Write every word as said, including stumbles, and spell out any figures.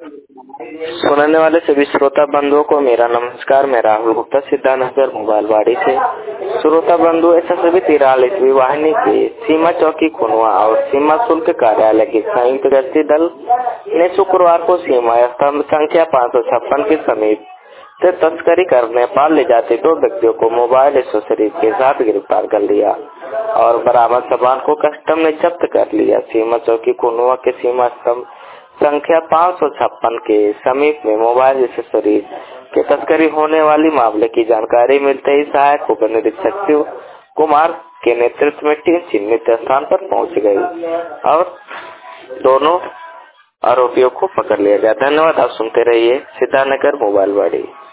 सुनने वाले सभी श्रोता बंधुओं को मेरा नमस्कार। मैं राहुल गुप्ता सिद्धार्थनगर मोबाइलवाड़ी से। श्रोता बंधु, ऐसा सभी तिरालीसवीं वाहिनी की सीमा चौकी खुनवा और सीमा शुल्क कार्यालय की संयुक्त गश्ती दल ने शुक्रवार को सीमा स्तंभ संख्या पाँच सौ छप्पन के समीप से तस्करी कर नेपाल ले जाते दो व्यक्तियों को मोबाइल एसेसरीज के साथ गिरफ्तार कर लिया और बरामद सामान को कस्टम ने जब्त कर लिया। सीमा चौकी खुनवा के सीमा स्तंभ संख्या पाँच सौ छप्पन के समीप में मोबाइल एसेसरीज के तस्करी होने वाली मामले की जानकारी मिलते ही सहायक उप निरीक्षक शिव कुमार के नेतृत्व में टीम चिन्हित स्थान पर पहुंच गई और दोनों आरोपियों को पकड़ लिया गया। धन्यवाद। आप सुनते रहिए सिद्धार्थनगर मोबाइलवाड़ी।